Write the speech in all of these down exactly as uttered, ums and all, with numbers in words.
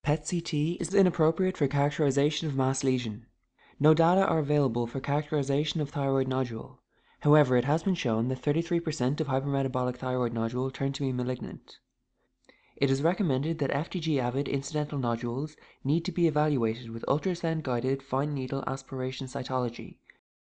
P E T C T is inappropriate for characterization of mass lesion. No data are available for characterization of thyroid nodule. However, it has been shown that thirty-three percent of hypermetabolic thyroid nodule turn to be malignant. It is recommended that F D G-avid incidental nodules need to be evaluated with ultrasound-guided fine needle aspiration cytology.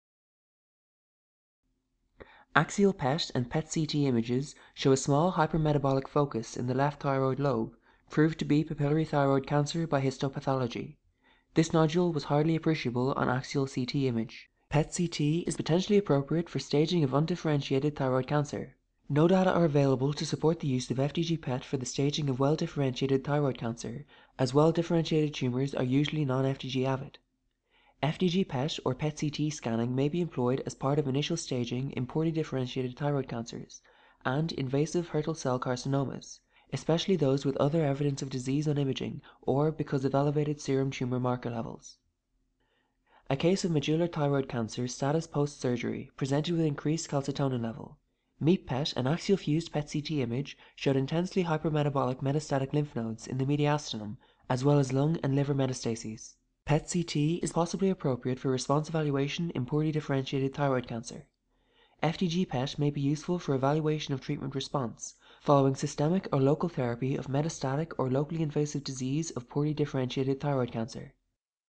Axial P E T and P E T C T images show a small hypermetabolic focus in the left thyroid lobe, proved to be papillary thyroid cancer by histopathology. This nodule was hardly appreciable on axial C T image. P E T C T is potentially appropriate for staging of undifferentiated thyroid cancer. No data are available to support the use of F D G-P E T for the staging of well-differentiated thyroid cancer, as well-differentiated tumors are usually non-F D G-avid. F D G-P E T or P E T C T scanning may be employed as part of initial staging in poorly differentiated thyroid cancers and invasive Hürthle cell carcinomas, especially those with other evidence of disease on imaging or because of elevated serum tumor marker levels. A case of medullary thyroid cancer status post-surgery presented with increased calcitonin level. MEEP P E T and axial fused P E T C T image showed intensely hypermetabolic metastatic lymph nodes in the mediastinum, as well as lung and liver metastases. P E T C T is possibly appropriate for response evaluation in poorly differentiated thyroid cancer. F D G-P E T may be useful for evaluation of treatment response following systemic or local therapy of metastatic or locally invasive disease of poorly differentiated thyroid cancer.